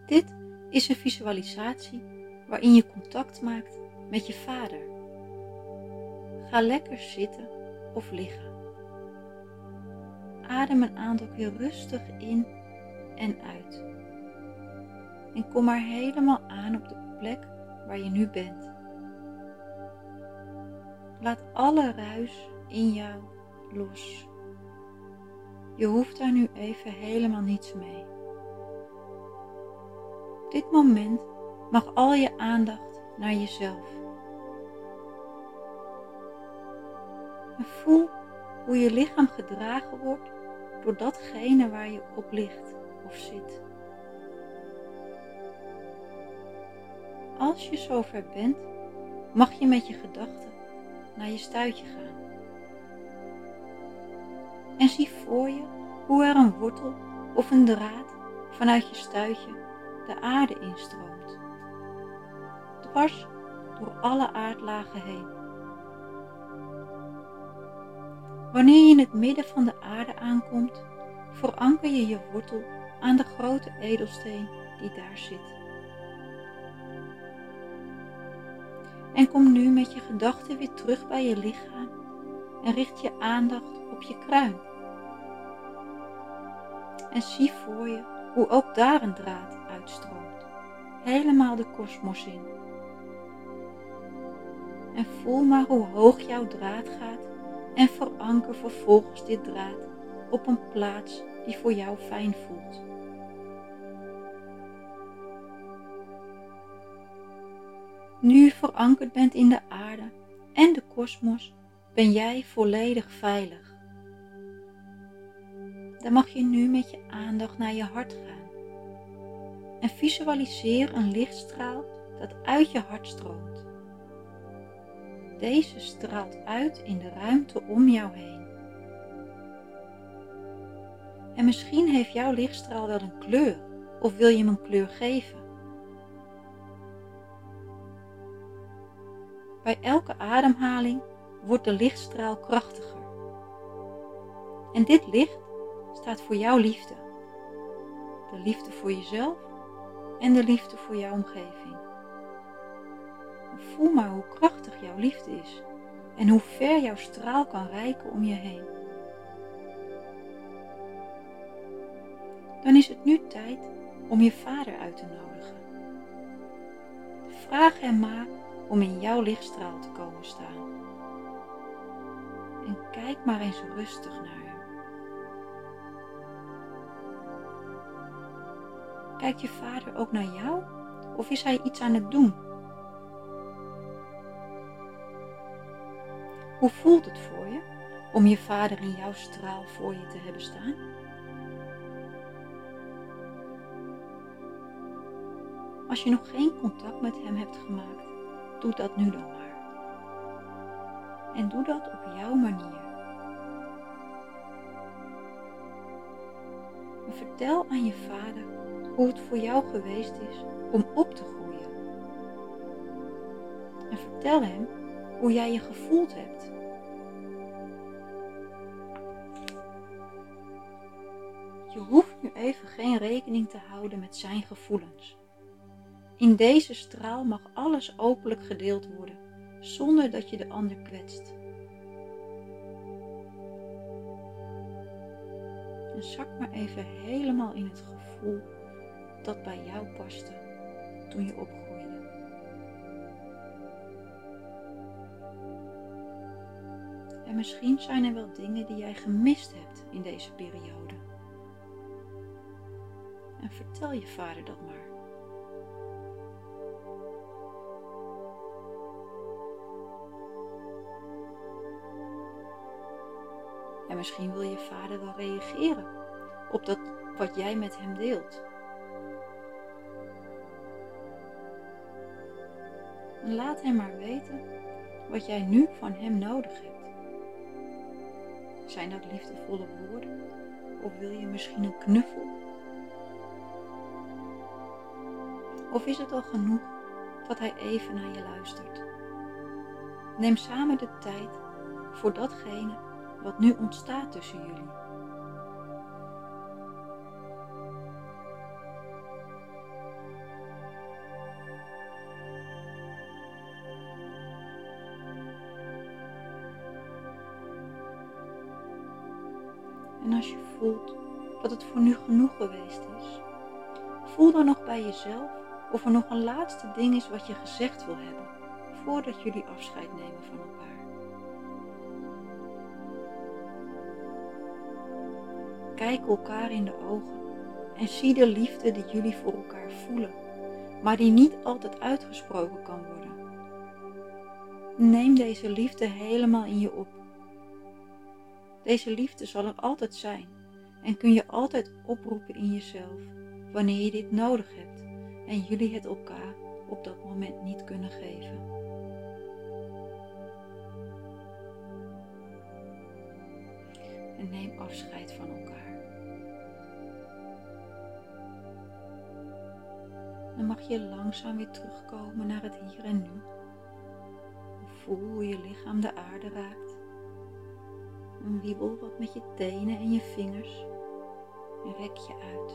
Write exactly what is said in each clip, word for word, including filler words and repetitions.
Dit is een visualisatie waarin je contact maakt met je vader. Ga lekker zitten of liggen. Adem een aantal keer rustig in en uit. En kom maar helemaal aan op de plek waar je nu bent. Laat alle ruis in jou los. Je hoeft daar nu even helemaal niets mee. Op dit moment mag al je aandacht naar jezelf. En voel hoe je lichaam gedragen wordt door datgene waar je op ligt of zit. Als je zover bent, mag je met je gedachten naar je stuitje gaan. En zie voor je hoe er een wortel of een draad vanuit je stuitje de aarde instroomt. Dwars door alle aardlagen heen. Wanneer je in het midden van de aarde aankomt, veranker je je wortel aan de grote edelsteen die daar zit. En kom nu met je gedachten weer terug bij je lichaam en richt je aandacht op je kruin. En zie voor je hoe ook daar een draad uitstroomt, helemaal de kosmos in. En voel maar hoe hoog jouw draad gaat en veranker vervolgens dit draad op een plaats die voor jou fijn voelt. Nu je verankerd bent in de aarde en de kosmos, ben jij volledig veilig. Dan mag je nu met je aandacht naar je hart gaan. En visualiseer een lichtstraal dat uit je hart stroomt. Deze straalt uit in de ruimte om jou heen. En misschien heeft jouw lichtstraal wel een kleur, of wil je hem een kleur geven. Bij elke ademhaling wordt de lichtstraal krachtiger. En dit licht staat voor jouw liefde. De liefde voor jezelf en de liefde voor jouw omgeving. En voel maar hoe krachtig jouw liefde is en hoe ver jouw straal kan reiken om je heen. Dan is het nu tijd om je vader uit te nodigen. Vraag hem maar om in jouw lichtstraal te komen staan. En kijk maar eens rustig naar hem. Kijkt je vader ook naar jou of is hij iets aan het doen? Hoe voelt het voor je om je vader in jouw straal voor je te hebben staan? Als je nog geen contact met hem hebt gemaakt, doe dat nu dan maar. En doe dat op jouw manier. En vertel aan je vader hoe het voor jou geweest is om op te groeien. En vertel hem hoe jij je gevoeld hebt. Je hoeft nu even geen rekening te houden met zijn gevoelens. In deze straal mag alles openlijk gedeeld worden, zonder dat je de ander kwetst. En zak maar even helemaal in het gevoel dat bij jou paste toen je opgroeide. En misschien zijn er wel dingen die jij gemist hebt in deze periode. En vertel je vader dat maar. En misschien wil je vader wel reageren op dat wat jij met hem deelt. En laat hem maar weten wat jij nu van hem nodig hebt. Zijn dat liefdevolle woorden? Of wil je misschien een knuffel? Of is het al genoeg dat hij even naar je luistert? Neem samen de tijd voor datgene wat nu ontstaat tussen jullie. En als je voelt dat het voor nu genoeg geweest is, voel dan nog bij jezelf of er nog een laatste ding is wat je gezegd wil hebben, voordat jullie afscheid nemen van elkaar. Kijk elkaar in de ogen en zie de liefde die jullie voor elkaar voelen, maar die niet altijd uitgesproken kan worden. Neem deze liefde helemaal in je op. Deze liefde zal er altijd zijn en kun je altijd oproepen in jezelf wanneer je dit nodig hebt en jullie het elkaar op dat moment niet kunnen geven. En neem afscheid van elkaar. Dan mag je langzaam weer terugkomen naar het hier en nu. Voel hoe je lichaam de aarde raakt. En wiebel wat met je tenen en je vingers. En rek je uit.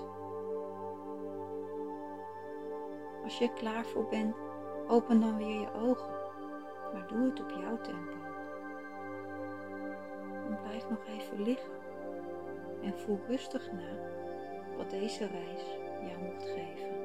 Als je er klaar voor bent, open dan weer je ogen. Maar doe het op jouw tempo. En blijf nog even liggen. En voel rustig na wat deze reis jou mocht geven.